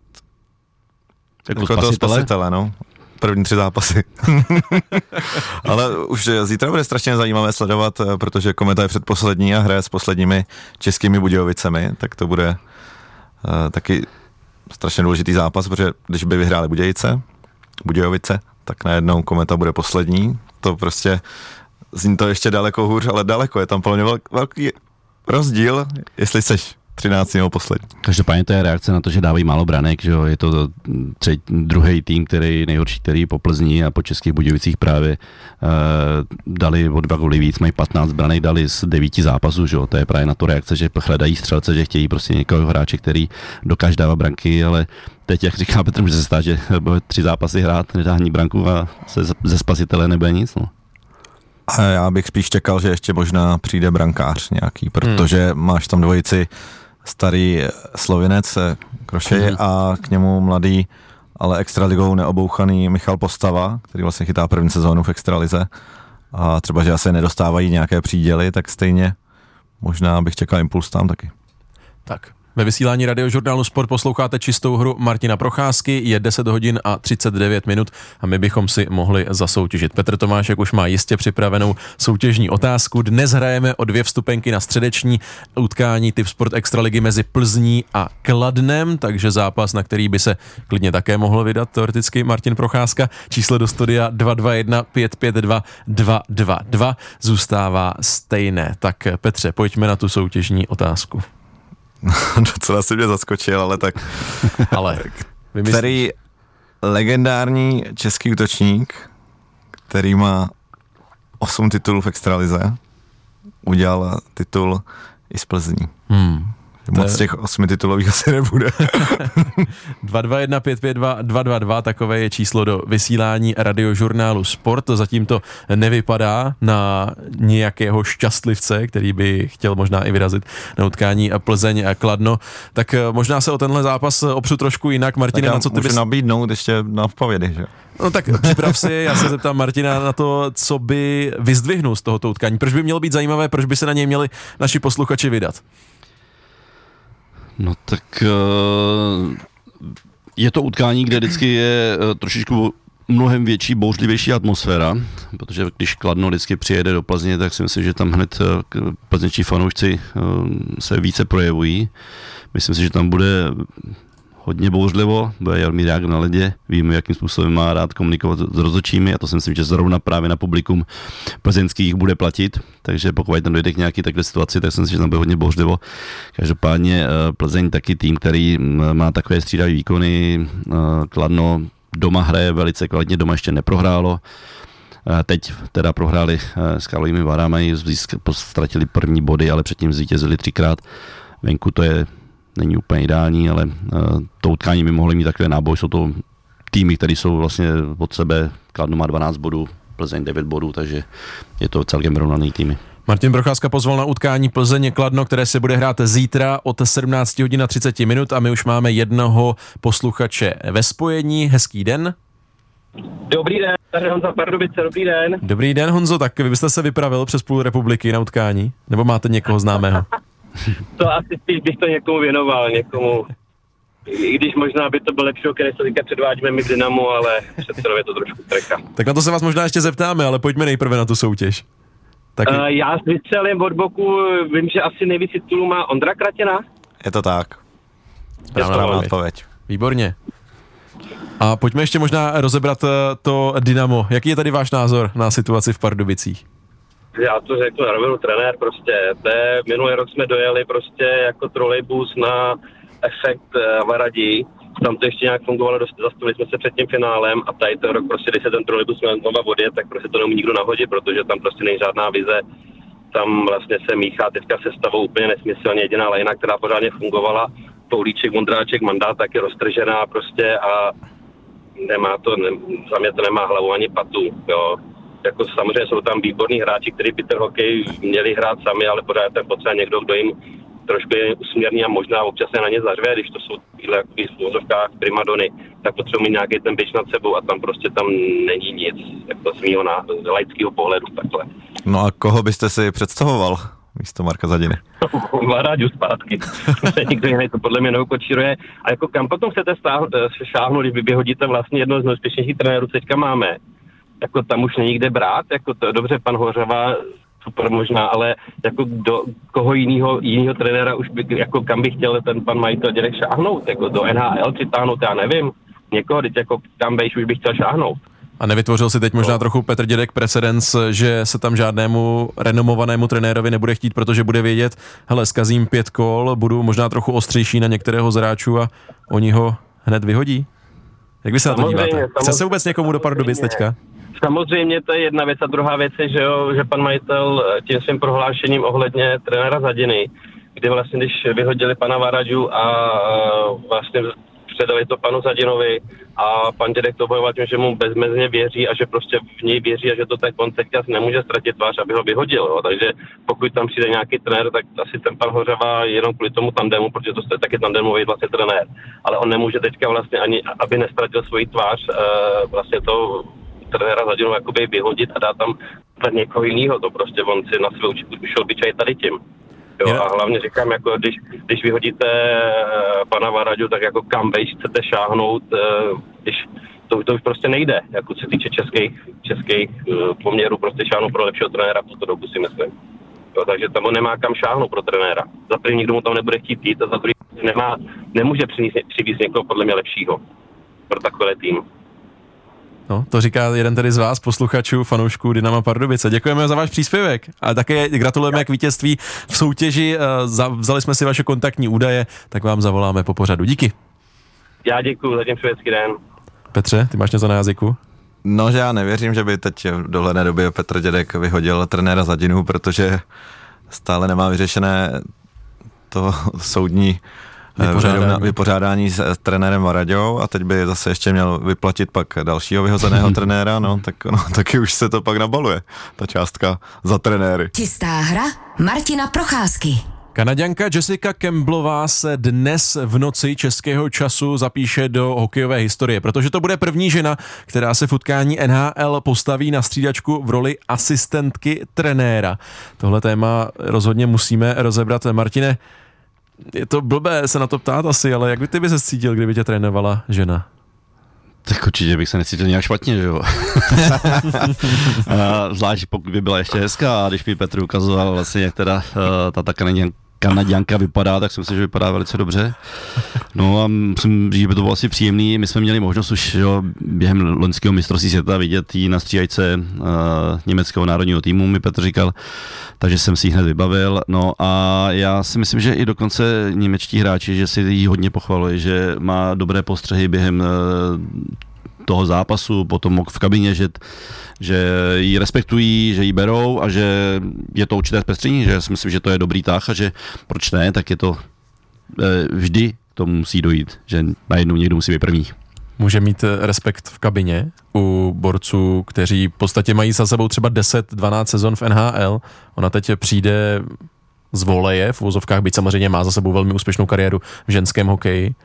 jako toho spasitele, no. První 3 zápasy. Ale už zítra bude strašně zajímavé sledovat, protože Kometa je předposlední a hraje s posledními českými Budějovicemi, tak to bude taky strašně důležitý zápas, protože když by vyhráli Budějovice, tak najednou Kometa bude poslední. To prostě zní to ještě daleko hůř, ale daleko. Je tam plně velký rozdíl, jestli seš 13. nebo poslední. Každopádně to je reakce na to, že dávají málo branek, že jo, je to druhý tým, nejhorší, který po Plzni a po Českých Budějovicích právě dali o 2 góly víc, mají 15 branek, dali z 9 zápasů, že jo, to je právě na to reakce, že hledají střelce, že chtějí prostě někoho hráče, který dokáže dávat branky, ale teď, jak říká Petr, může se stát, že bude 3 zápasy hrát, nedá ani branku a ze spasitele nebude nic, no. A já bych spíš čekal, že ještě možná přijde brankář nějaký, protože máš tam dvojici starý Slovinec Krošej a k němu mladý, ale extraligou neobouchaný Michal Postava, který vlastně chytá první sezónu v extralize a třeba, že asi nedostávají nějaké příděly, tak stejně možná bych čekal impuls tam taky. Tak. Ve vysílání Radiožurnálu Sport posloucháte čistou hru Martina Procházky, je 10 hodin a 39 minut a my bychom si mohli zasoutěžit. Petr Tomášek už má jistě připravenou soutěžní otázku. Dnes hrajeme o 2 vstupenky na středeční utkání Typ Sport Extraligy mezi Plzní a Kladnem, takže zápas, na který by se klidně také mohl vydat teoreticky Martin Procházka. Číslo do studia 221 552 222 zůstává stejné. Tak Petře, pojďme na tu soutěžní otázku. Docela si mě zaskočil, ale tak. Ale který legendární český útočník, který má 8 titulů v extralize, udělal titul i z Plzní. Moc z těch 8 titulových asi nebude. 221 552 222, takové je číslo do vysílání radiožurnálu Sport. Zatím to nevypadá na nějakého šťastlivce, který by chtěl možná i vyrazit na utkání Plzeň a Kladno. Tak možná se o tenhle zápas opřu trošku jinak. Martine, na co ty bys... nabídnout ještě na odpovědi, že? No tak připrav si, já se zeptám Martina na to, co by vyzdvihnul z tohoto utkání. Proč by mělo být zajímavé, proč by se na něj měli naši posluchači vydat? No tak je to utkání, kde vždycky je trošičku mnohem větší, bouřlivější atmosféra, protože když Kladno vždycky přijede do Plzně, tak si myslím, že tam hned plzeňští fanoušci se více projevují. Myslím si, že tam bude hodně bouřlivo, bude Jaromír Jágr na ledě, víme, jakým způsobem má rád komunikovat s rozhodčími a to si myslím, že zrovna právě na publikum plzeňských bude platit, takže pokud tam dojde k nějaké takové situaci, tak si myslím, že tam bude hodně bouřlivo. Každopádně Plzeň taky tým, který má takové střídavé výkony, Kladno doma hraje velice kvalitně, doma ještě neprohrálo. Teď teda prohráli s Karlovými Varami, ztratili první body, ale předtím zvítězili 3krát. Venku to není úplně ideální, ale to utkání by mohli mít takové náboj. Jsou to týmy, které jsou vlastně od sebe. Kladno má 12 bodů, Plzeň 9 bodů, takže je to celkem vyrovnaný týmy. Martin Procházka pozval na utkání Plzeň-Kladno, které se bude hrát zítra od 17 hodin a 30 minut a my už máme jednoho posluchače ve spojení. Hezký den. Dobrý den, tady Honza Pardubice, dobrý den. Dobrý den, Honzo, tak vy byste se vypravil přes půl republiky na utkání? Nebo máte někoho známého? To asi spíš bych to někomu věnoval, i když možná by to bylo lepší, když to teďka předvádíme my v Dynamu, ale přece je to trošku treka. Tak na to se vás možná ještě zeptáme, ale pojďme nejprve na tu soutěž. Já vystřelím od boku, vím, že asi nejvíc titulů má Ondra Kratěna. Je to tak. Správná odpověď. Výborně. A pojďme ještě možná rozebrat to Dynamo. Jaký je tady váš názor na situaci v Pardubicích? Já to řeknu na rovinu, trenér prostě. Minulý rok jsme dojeli prostě jako trolejbus na efekt Varadí. Tam to ještě nějak fungovalo, zastavili jsme se před tím finálem a tady ten rok prostě, když se ten trolejbus měl znova odjet, tak prostě to neumí nikdo nahodit, protože tam prostě není žádná vize. Tam vlastně se míchá teďka sestavou úplně nesmyslně, jediná lajna, která pořádně fungovala. Poulíček, Vondráček, Mandát taky roztržená prostě a za mě to nemá hlavu ani patu, jo. Jako samozřejmě jsou tam výborní hráči, kteří by ten hokej měli hrát sami, ale pořád ten potřeba někdo, kdo jim trošku je usměrný a možná občas se na ně zařve, když to jsou tyhle v úvozovkách primadony, tak potřebují mít nějaký ten bič nad sebou a tam prostě tam není nic, jako z mýho laického pohledu takhle. No a koho byste si představoval místo Marka Zadiny? Varáďu zpátky. Nikdo jiný to podle mě neukočíruje. A jako kam potom chcete šáhnout, když vy vyhodíte vlastně jedno z nejúspěšnějších trenérů, teďka máme. Jako tam už není kde brát, jako to dobře, pan Hořava, super možná, ale jako koho jinýho trenéra už by, jako kam by chtěl ten pan majitel Dědek šáhnout, jako do NHL přitáhnout, já nevím, někoho, teď jako kam už by chtěl šáhnout. A nevytvořil si teď možná trochu Petr Dědek precedens, že se tam žádnému renomovanému trenérovi nebude chtít, protože bude vědět, hele, zkazím 5 kol, budu možná trochu ostřejší na některého z hráčů a oni ho hned vyhodí? Jak vy se na to díváte? Chce se vůbec někomu do Pardubic teďka? Samozřejmě to je jedna věc a druhá věc je, že pan majitel tím svým prohlášením ohledně trenéra Zadiny, kdy vlastně když vyhodili pana Varadžu a vlastně předali to panu Zadinovi a pan Dědek to bojoval tím, že mu bezmezně věří a že prostě v něj věří a že to tak on teďka nemůže ztratit tvář, aby ho vyhodil. Jo. Takže pokud tam přijde nějaký trenér, tak asi ten pan Hořava jenom kvůli tomu tandemu, protože to je taky tandemový vlastně trenér. Ale on nemůže teďka vlastně ani, aby nestratil svoji tvář, vlastně to trenéra Zadinu jakoby vyhodit a dát tam někoho jiného. To prostě on si na své ušel byčaj tady tím. Jo, a hlavně říkám, jako když vyhodíte pana Varadžu, tak jako kam chcete šáhnout, když to už prostě nejde, jako co se týče českých poměrů, prostě šáhnout pro lepšího trenéra v tuto dobu si myslím. Jo, takže tam on nemá kam šáhnout pro trenéra. Za první nikdo mu tam nebude chtít jít a za druhý nemůže přivést někoho podle mě lepšího pro takový tým. No, to říká jeden tedy z vás, posluchačů, fanoušků Dynama Pardubice. Děkujeme za váš příspěvek a také gratulujeme k vítězství v soutěži. Vzali jsme si vaše kontaktní údaje, tak vám zavoláme po pořadu. Díky. Já děkuju, zatím švédský den. Petře, ty máš něco na jazyku? No, že já nevěřím, že by teď v dohledné době Petr Dědek vyhodil trenéra Zadinu, protože stále nemá vyřešené to soudní vypořádání s trenérem Varaďou a teď by zase ještě měl vyplatit pak dalšího vyhozeného trenéra, tak taky už se to pak nabaluje, ta částka za trenéry. Čistá hra Martina Procházky. Kanaďanka Jessica Campbellová se dnes v noci českého času zapíše do hokejové historie, protože to bude první žena, která se v utkání NHL postaví na střídačku v roli asistentky trenéra. Tohle téma rozhodně musíme rozebrat. Martine, je to blbé se na to ptát asi, ale jak by ty by se cítil, kdyby tě trénovala žena? Tak určitě bych se necítil nějak špatně, že jo. Zvlášť pokud by byla ještě hezká, a když mi Petr ukazoval vlastně, jak teda ta Kanaďanka vypadá, tak si myslím, že vypadá velice dobře. No a musím říct, že by to bylo asi příjemný. My jsme měli možnost už během loňského mistrovství světa vidět ji na střídačce německého národního týmu, mi Petr říkal, takže jsem si ji hned vybavil. No a já si myslím, že i dokonce němečtí hráči, že si ji hodně pochvalují, že má dobré postřehy během toho zápasu, potom v kabině, že ji respektují, že ji berou a že je to určité zpestření, že si myslím, že to je dobrý tah a že proč ne, tak je to vždy to musí dojít, že najednou někdo musí být první. Může mít respekt v kabině u borců, kteří v podstatě mají za sebou třeba 10-12 sezon v NHL. Ona teď přijde z voleje v uvozovkách, byť samozřejmě má za sebou velmi úspěšnou kariéru v ženském hokeji.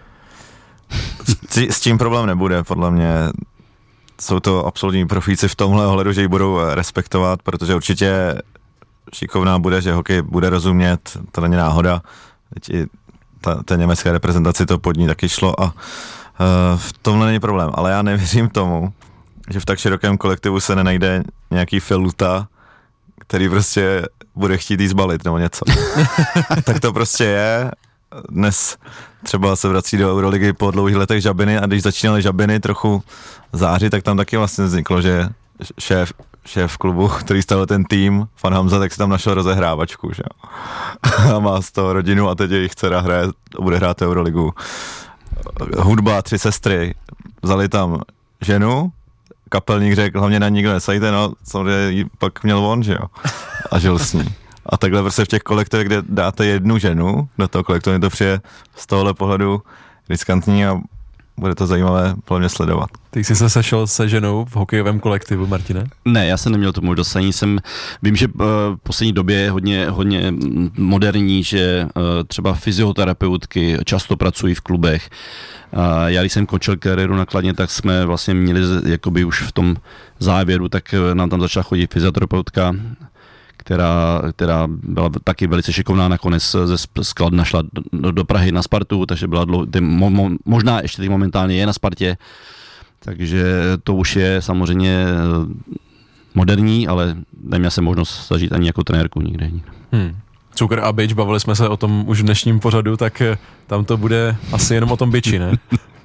S tím problém nebude, podle mě. Jsou to absolutní profíci v tomhle ohledu, že ji budou respektovat, protože určitě šikovná bude, že hokej bude rozumět, to není náhoda. Teď i té německé reprezentaci to pod ní taky šlo a v tomhle není problém. Ale já nevěřím tomu, že v tak širokém kolektivu se nenajde nějaký filuta, který prostě bude chtít jí zbalit nebo něco. Tak to prostě je. Dnes třeba se vrací do Euroligy po dlouhých letech Žabiny a když začínaly Žabiny trochu zářit, tak tam taky vlastně vzniklo, že šéf klubu, který stavil ten tým, Fan Hamza, tak si tam našel rozehrávačku, že jo. A má z toho rodinu a teď jejich dcera bude hrát Euroligu. Hudba, 3 sestry, vzali tam ženu, kapelník řekl, hlavně na nikdo nesajte, no samozřejmě ji pak měl on, že jo, a žil s ní. A takhle prostě v těch kolektorech, kde dáte jednu ženu do toho kolektoru, to přijde z tohohle pohledu riskantní a bude to zajímavé podle mě sledovat. Ty jsi se sešel se ženou v hokejovém kolektivu, Martine? Ne, já jsem neměl tu možnost. Vím, že v poslední době je hodně moderní, že třeba fyzioterapeutky často pracují v klubech. Já když jsem končil kariéru na Kladně, tak jsme vlastně měli jakoby už v tom závěru, tak nám tam začala chodit fyzioterapeutka, která byla taky velice šikovná, nakonec z Kladna šla do Prahy na Spartu, takže byla možná ještě teď momentálně je na Spartě, takže to už je samozřejmě moderní, ale neměl jsem možnost zažít ani jako trenérku nikde. Cukr a bič, bavili jsme se o tom už v dnešním pořadu, tak tam to bude asi jenom o tom biči, ne?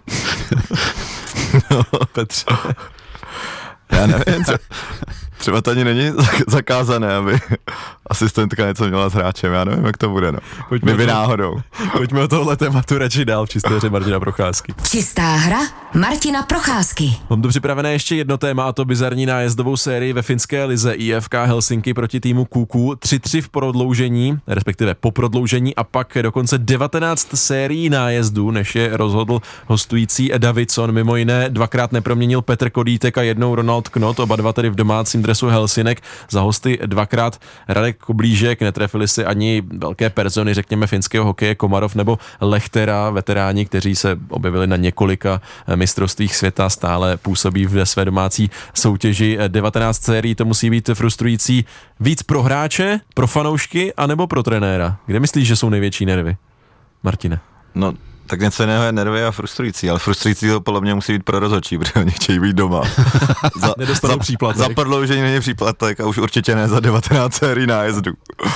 No, Petře. Já nevím, třeba to ani není zakázané, aby asistentka něco měla s hráčem, já nevím, jak to bude, no. My náhodou. Pojďme o tohle tématu radši dál v čisté hře Martina Procházky. Čistá hra Martina Procházky. Mám tu připravené ještě jedno téma, a to bizarní nájezdovou sérii ve finské lize IFK Helsinki proti týmu KK. 3-3 v prodloužení, respektive po prodloužení a pak dokonce 19 sérií nájezdů, než je rozhodl hostující Davidson. Mimo jiné dvakrát neproměnil Petr Kodítek a jednou Ronald Knot, oba dva tedy v domácím dresu Helsinek. Za hosty dvakrát Radek Koblížek, netrefili si ani velké persony, řekněme, finského hokeje, Komarov nebo Lechtera, veteráni, kteří se objevili na několika mistrovstvích světa, stále působí ve své domácí soutěži. 19 sérií, to musí být frustrující víc pro hráče, pro fanoušky, anebo pro trenéra. Kde myslíš, že jsou největší nervy, Martine? No, tak něco jiného je nervy a frustrující, ale frustrující to podle mě musí být pro rozhodčí, protože oni chtějí být doma. Nedostanou příplatek. Za prodloužení není příplatek a už určitě ne za 19 sérií nájezdů.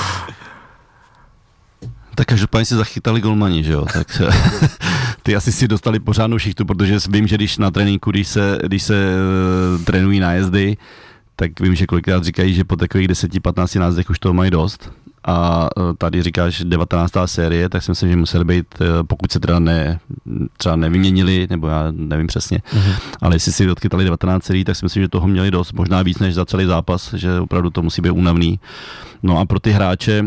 Tak každopádně si zachytali golmani, že jo, tak ty asi si dostali pořádnou šichtu, protože vím, že když na tréninku, když se trénují nájezdy, tak vím, že kolikrát říkají, že po takových 10-15 nájezdech už toho mají dost A tady říkáš 19. série, tak si myslím, že museli být, pokud se teda třeba nevyměnili, nebo já nevím přesně, ale jestli si odkytali 19 sérií, tak si myslím, že toho měli dost, možná víc než za celý zápas, že opravdu to musí být únavný. No a pro ty hráče,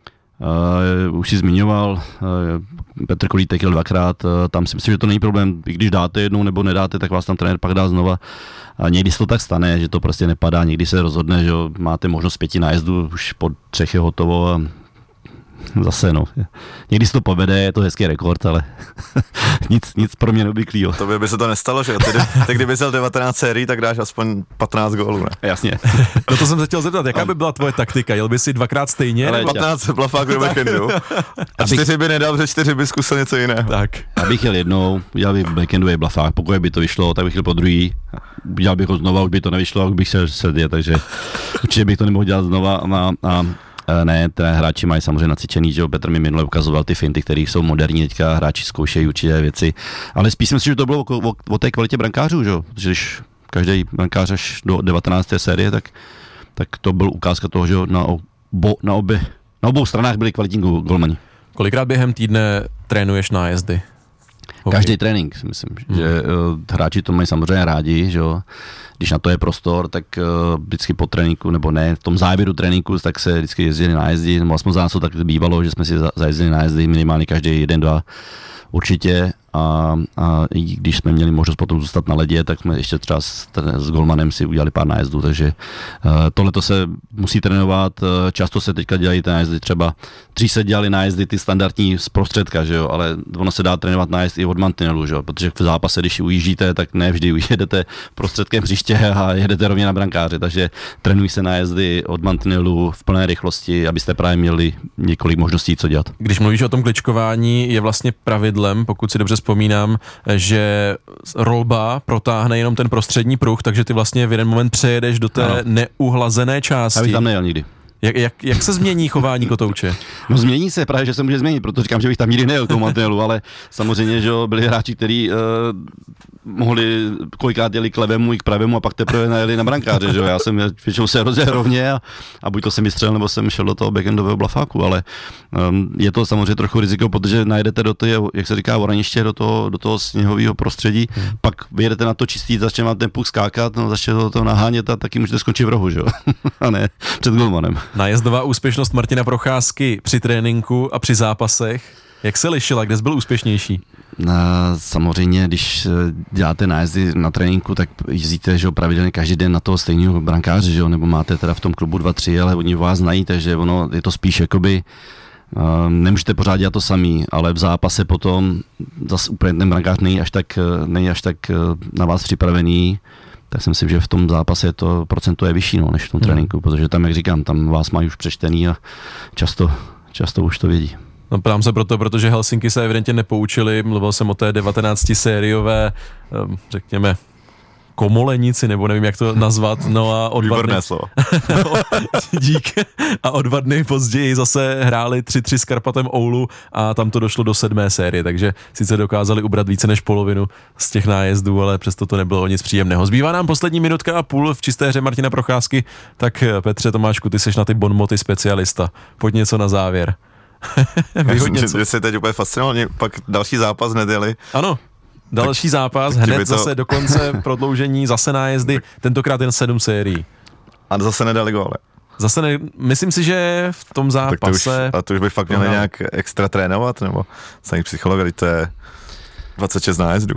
už si zmiňoval, Petr Kolítek jel 2krát, tam si myslím, že to není problém, i když dáte jednou nebo nedáte, tak vás tam trenér pak dá znova. A někdy se to tak stane, že to prostě nepadá, někdy se rozhodne, že máte možnost 5 nájezdů, už po 3 je hotovo a zase někdy se to povede, je to hezký rekord, ale nic pro mě neobvyklýho. To by se to nestalo, že jo? Ty kdyby jsi 19 sérií, tak dáš aspoň 15 gólů, ne? Jasně. No to jsem se chtěl zeptat, jaká by byla tvoje taktika? Jel by si 2krát stejně? 15 blafáků do backendu. A 4 by nedal, protože 4 by zkusil něco jiného. Tak. Abych jel jednou, udělal bych backendový blafák, pokud by to vyšlo, tak bych jel po druhý. Udělal bych ho znova, už by to nevyšlo, už bych se seděl, takže určitě bych to nemohl dělat znova ne, hráči mají samozřejmě nacvičený, že jo, Petr mi minule ukazoval ty finty, které jsou moderní, teďka hráči zkoušejí určitě věci, ale spíš si myslím, že to bylo o té kvalitě brankářů, že jo, protože když každý brankář až do 19. série, tak to byl ukázka toho, že na obou stranách byli kvalitní golmani. Kolikrát během týdne trénuješ nájezdy? Každý trénink, si myslím, že hráči to mají samozřejmě rádi, že jo. Když na to je prostor, tak vždycky po tréninku, nebo ne, v tom závěru tréninku, tak se vždycky jezdili nájezdy, nebo aspoň za nás to tak bývalo, že jsme si zajezdili nájezdy minimálně každý 1-2 určitě. A i když jsme měli možnost potom zůstat na ledě, tak jsme ještě třeba s golmanem si udělali pár nájezdů, takže tohleto se musí trénovat, často se teďka dělají ty nájezdy, třeba dřív se dělali nájezdy ty standardní z prostředka, že jo, ale ono se dá trénovat nájezd i od mantinelu, že jo, protože v zápase, když ujíždíte, tak ne vždy jedete prostředkem hřiště a jedete rovně na brankáře, takže trénují se nájezdy od mantinelu v plné rychlosti, abyste právě měli několik možností, co dělat. Když mluvíš o tom kličkování, je vlastně pravidlem, pokud si dobře vzpomínám, že rolba protáhne jenom ten prostřední pruh, takže ty vlastně v jeden moment přejedeš do té neuhlazené části. Abych tam nejel nikdy. Jak se změní chování kotouče? No změní se, právě že se může změnit, proto říkám, že bych tam nikdy nejel k tomu mantinelu, ale samozřejmě, že byli hráči, kteří mohli kolikrát jeli k levému i k pravému a pak teprve najeli na brankáře, že jo. Já jsem většinou se rozjel rovně a buď to jsem vystřelil, nebo jsem šel do toho backendového blafáku, ale je to samozřejmě trochu riziko, protože najedete do toho, jak se říká, oraniště, do toho sněhového prostředí, pak vyjedete na to čistý, začne vám ten puk skákat, začne to nahánět a taky můžete skončit v rohu, že jo. A ne před golmanem. Nájezdová úspěšnost Martina Procházky při tréninku a při zápasech, jak se lišila, kde jsi byl úspěšnější? Samozřejmě, když děláte nájezdy na tréninku, tak jezdíte, že pravidelně každý den na toho stejného brankáře, že jo, nebo máte teda v tom klubu 2-3, ale oni vás znají, takže ono je to spíš jakoby, nemůžete pořád dělat to samý, ale v zápase potom zase úplně ten brankář není až tak na vás připravený, tak si myslím, že v tom zápase to procento je vyšší, než v tom tréninku, protože tam, jak říkám, tam vás mají už přečtený a často už to vědí. No ptám se protože Helsinki se evidentně nepoučili, mluvil jsem o té 19 sériové, řekněme, komolenici, nebo nevím, jak to nazvat, no a o 2 dny... slovo. No, dík. A o 2 dny později zase hráli 3-3 s Karpatem Oulu a tam to došlo do 7. série, takže sice dokázali ubrat více než polovinu z těch nájezdů, ale přesto to nebylo o nic příjemného. Zbývá nám poslední minutka a půl v čisté hře Martina Procházky, tak Petře Tomášku, ty seš na ty bonmoty specialista. Pojď něco na závěr. Že se teď úplně fascinoval, pak další zápas neděli. Ano. Další zápas, hned zase do konce prodloužení, zase nájezdy, tentokrát jen 7 sérií. A zase nedali góle. Myslím si, že v tom zápase... To už bych fakt měl nějak extra trénovat, nebo samý psycholog, když to je 26 nájezdů.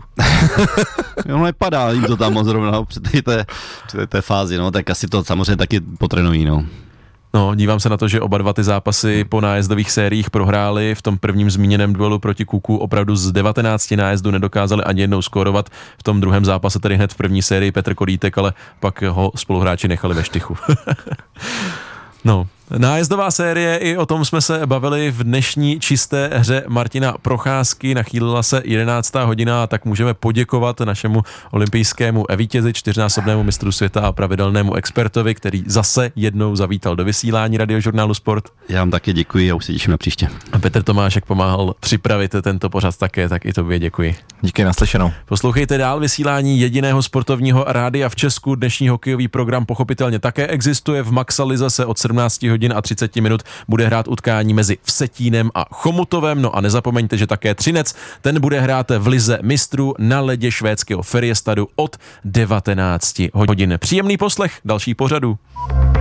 No nepadá jim to tam moc zrovna při té fázi, no, tak asi to samozřejmě taky potrénují, no. No, dívám se na to, že oba dva ty zápasy po nájezdových sériích prohráli. V tom prvním zmíněném duelu proti Kuku opravdu z 19 nájezdů nedokázali ani jednou skórovat. V tom druhém zápase, tedy hned v první sérii, Petr Kolítek, ale pak ho spoluhráči nechali ve štychu. No, nájezdová série, i o tom jsme se bavili v dnešní čisté hře Martina Procházky. Nachýlila se 11. hodina a tak můžeme poděkovat našemu olympijskému vítězi, 4násobnému mistru světa a pravidelnému expertovi, který zase jednou zavítal do vysílání Radiožurnálu Sport. Já vám taky děkuji a už se těším na příště. A Petr Tomášek pomáhal připravit tento pořad také, tak i tobě děkuji. Díky, naslyšenou. Poslouchejte dál vysílání jediného sportovního rádia v Česku. Dnešní hokejový program pochopitelně také existuje. V Maxalize se od 17 hodin hodin a 30 minut bude hrát utkání mezi Vsetínem a Chomutovem. No a nezapomeňte, že také Třinec, ten bude hrát v lize mistrů na ledě švédského Färjestadu od 19 hodin. Příjemný poslech další pořadu.